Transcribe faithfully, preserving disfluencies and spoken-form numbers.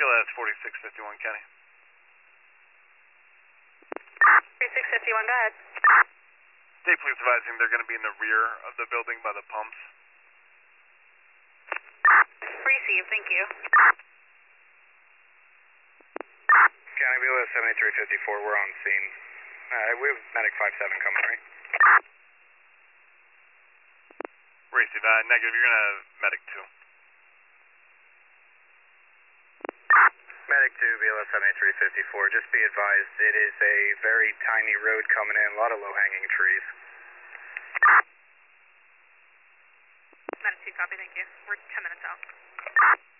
L S forty-six fifty-one, Kenny. forty-six fifty-one, go ahead. State police advising they're going to be in the rear of the building by the pumps. Received, thank you. County B L S seventy-three fifty-four, we're on scene. Uh, we have medic five seven coming, right? Receive, uh, negative, you're going to have medic two. Medic two, B L S seventy-three fifty-four, just be advised, it is a very tiny road coming in, a lot of low-hanging trees. Medic two, copy, thank you. We're ten minutes out.